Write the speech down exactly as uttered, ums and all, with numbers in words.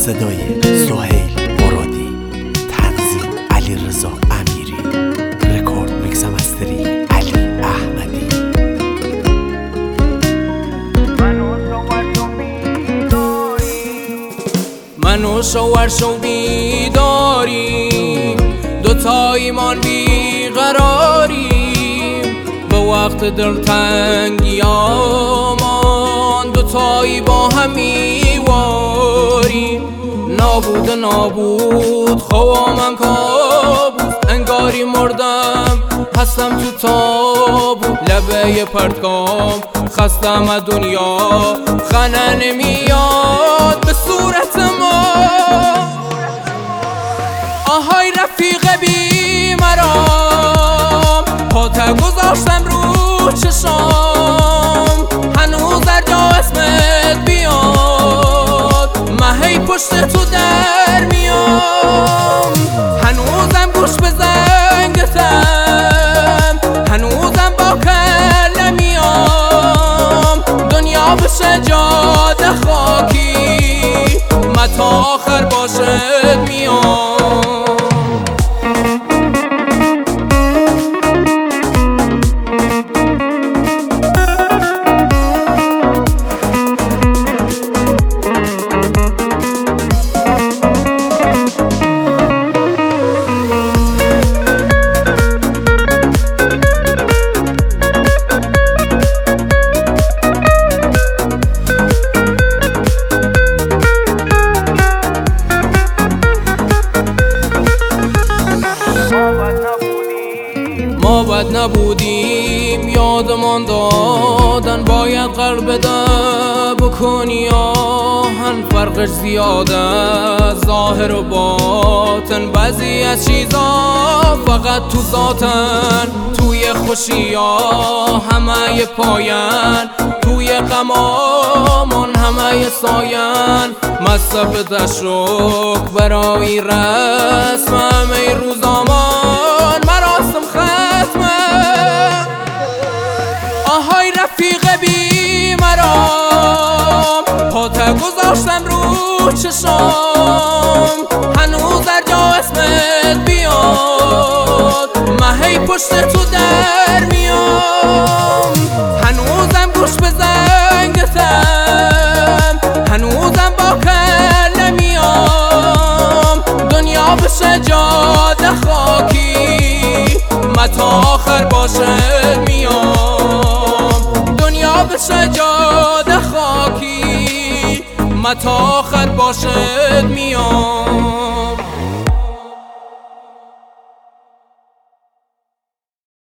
صدای سهیل مرادی، تنظیم علیرضا امیری، رکورد میکس و مسترینگ علی احمدی. من و شوهر شو بیداریم، دوتا ایمان بیقراریم، به وقت دلتنگی آمان دوتایی با هم میواریم. نابود نابود خوامم کابوس، انگاری مردم هستم تو تابوت. لبه پرتگام خستم از دنیا، خنه نمیاد به صورت ما. آهای رفیق بی مرام، پاتر گذاشتم رو چشام، هنوز در جا اسمت بیاد، من هی پشت تو در میام. هنوزم گوش به زنگتم، هنوزم با کله میام. دنیا بشه جاده خاکی، من تا آخر باشد میام. ما بد نبودیم، یادمان دادن باید قلب ده بکنی آهن. فرقش زیاده ظاهر و باطن، بعضی از چیزا فقط تو ذاتن. توی خوشی ها همه پاین، توی غمامون همه ساین. مصب تشرک برای رسم همه روزامان، مراسم ختمه. آهای رفیق بی مرام، پاتر گذاشتم رو چشام، هنوز در جا اسمت بیاد، من هی پشت تو در میام. هنوزم گوش به زنگتم، هنوزم با کله میام. دنیا بشه جاده خاکی، من تا آخر باشد میام. دنیا بشه جاده خاکی، من تا آخر باشد میام.